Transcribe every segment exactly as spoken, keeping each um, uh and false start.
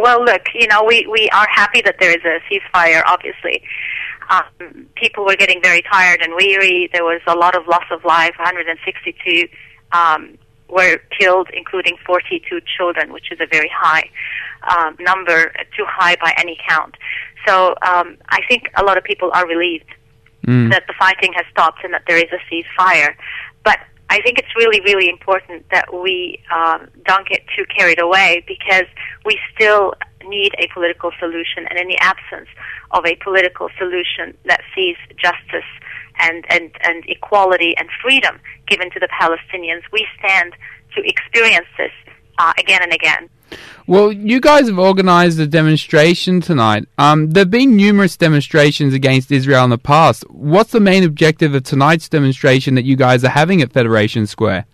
Well, look, you know, we, we are happy that there is a ceasefire, obviously. Um, people were getting very tired and weary. There was a lot of loss of life. one hundred sixty-two um, were killed, including forty-two children, which is a very high um, number, too high by any count. So um, I think a lot of people are relieved mm. that the fighting has stopped and that there is a ceasefire. But I think it's really, really important that we um, don't get too carried away, because we still need a political solution, and in the absence of a political solution that sees justice and, and, and equality and freedom given to the Palestinians, we stand to experience this uh, again and again. Well, you guys have organised a demonstration tonight. Um, there have been numerous demonstrations against Israel in the past. What's the main objective of tonight's demonstration that you guys are having at Federation Square?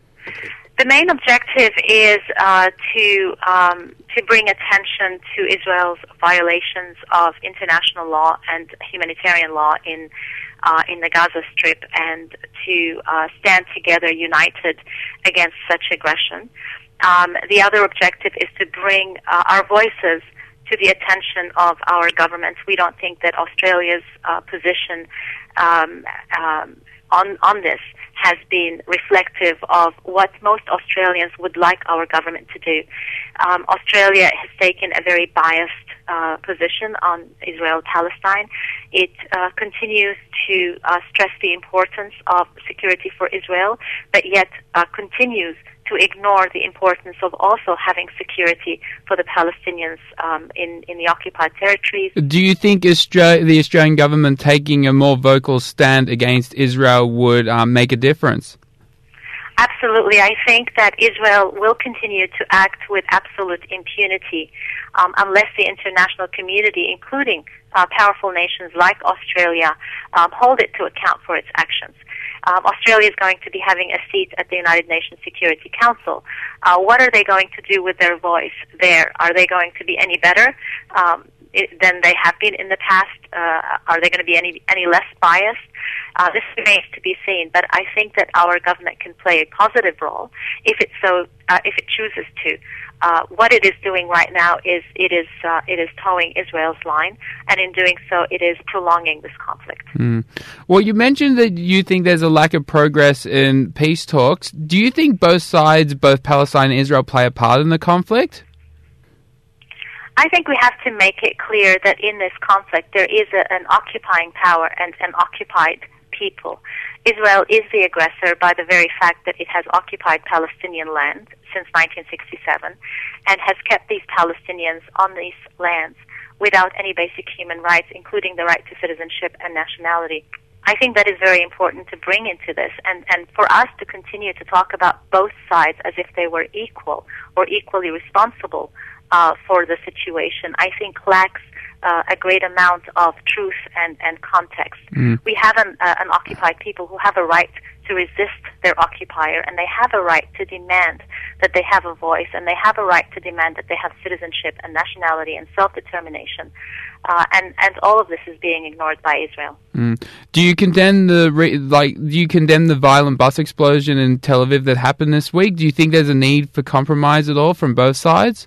The main objective is uh, to um, to bring attention to Israel's violations of international law and humanitarian law in uh, in the Gaza Strip, and to uh, stand together united against such aggression. Um, the other objective is to bring uh, our voices to the attention of our governments. We don't think that Australia's uh, position um, um, on on this has been reflective of what most Australians would like our government to do. Um, Australia has taken a very biased uh, position on Israel-Palestine. It uh, continues to uh, stress the importance of security for Israel, but yet uh, continues to ignore the importance of also having security for the Palestinians um, in, in the occupied territories. Do you think Australia, the Australian government taking a more vocal stand against Israel would um, make a difference? Absolutely. I think that Israel will continue to act with absolute impunity um, unless the international community, including uh, powerful nations like Australia, um, hold it to account for its actions. Um, Australia is going to be having a seat at the United Nations Security Council. Uh, what are they going to do with their voice there? Are they going to be any better um, it, than they have been in the past? Uh, are they going to be any any less biased? Uh, this remains to be seen, but I think that our government can play a positive role if it so uh, if it chooses to. Uh, what it is doing right now is it is uh, it is towing Israel's line, and in doing so, it is prolonging this conflict. Mm. Well, you mentioned that you think there's a lack of progress in peace talks. Do you think both sides, both Palestine and Israel, play a part in the conflict? I think we have to make it clear that in this conflict there is a, an occupying power and an occupied people. Israel is the aggressor by the very fact that it has occupied Palestinian land since nineteen sixty-seven and has kept these Palestinians on these lands without any basic human rights, including the right to citizenship and nationality. I think that is very important to bring into this, and, and for us to continue to talk about both sides as if they were equal or equally responsible uh, for the situation, I think lacks Uh, a great amount of truth and, and context. Mm. We have an, uh, an occupied people who have a right to resist their occupier, and they have a right to demand that they have a voice, and they have a right to demand that they have citizenship and nationality and self-determination. Uh, and, and all of this is being ignored by Israel. Mm. Do you condemn the re- like? Do you condemn the violent bus explosion in Tel Aviv that happened this week? Do you think there's a need for compromise at all from both sides?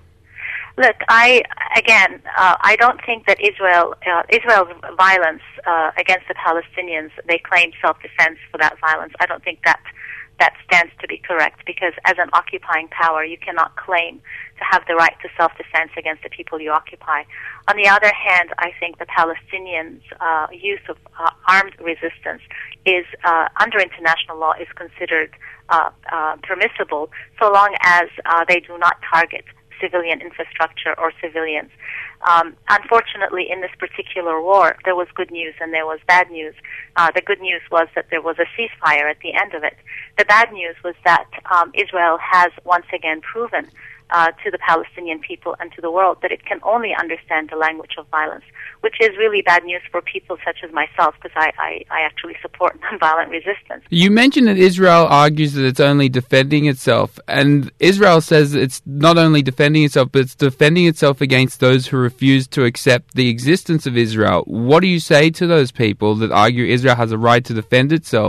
Look, I again, uh, I don't think that Israel, uh, Israel's violence uh, against the Palestinians, they claim self-defense for that violence. I don't think that that stands to be correct, because as an occupying power, you cannot claim to have the right to self-defense against the people you occupy. On the other hand, I think the Palestinians' uh, use of uh, armed resistance is, uh, under international law, is considered uh, uh, permissible so long as uh, they do not target civilian infrastructure or civilians. Um, unfortunately, in this particular war, there was good news and there was bad news. Uh, the good news was that there was a ceasefire at the end of it. The bad news was that um, Israel has once again proven uh, to the Palestinian people and to the world that it can only understand the language of violence, which is really bad news for people such as myself, because I, I, I actually support nonviolent resistance. You mentioned that Israel argues that it's only defending itself, and Israel says it's not only defending itself, but it's defending itself against those who refuse to accept the existence of Israel. What do you say to those people that argue Israel has a right to defend itself?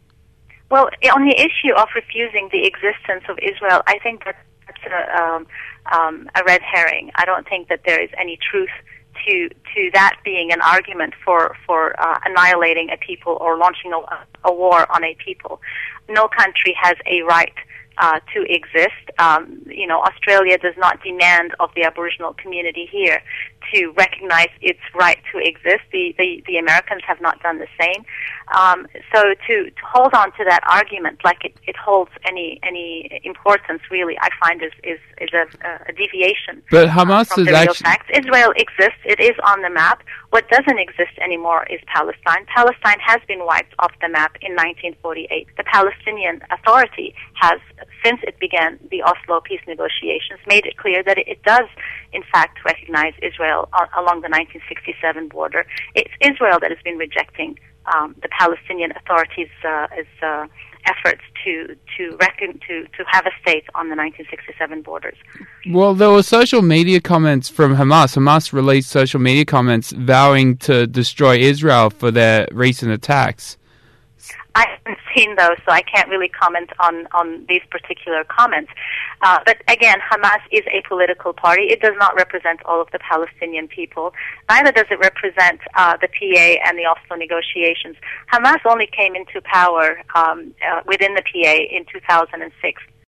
Well, on the issue of refusing the existence of Israel, I think that that's a, um, um, a red herring. I don't think that there is any truth to to that being an argument for for uh, annihilating a people or launching a, a war on a people. No country has a right Uh, to exist. Um, you know, Australia does not demand of the Aboriginal community here to recognize its right to exist. The, the, the Americans have not done the same. Um, so to, to hold on to that argument like it, it holds any any importance, really, I find is is, is a, a deviation but Hamas uh, from is the real actually... facts. Israel exists. It is on the map. What doesn't exist anymore is Palestine. Palestine has been wiped off the map in nineteen forty-eight. The Palestinian Authority has, since it began the Oslo peace negotiations, made it clear that it, it does, in fact, recognize Israel on, along the nineteen sixty-seven border. It's Israel that has been rejecting um, the Palestinian Authority's uh, is, uh, efforts to to reckon to to have a state on the nineteen sixty-seven borders. Well, there were social media comments from Hamas. Hamas released social media comments vowing to destroy Israel for their recent attacks. I haven't seen those, so I can't really comment on, on these particular comments. Uh, but again, Hamas is a political party. It does not represent all of the Palestinian people. Neither does it represent uh, the P A and the Oslo negotiations. Hamas only came into power um, uh, within the P A in two thousand six.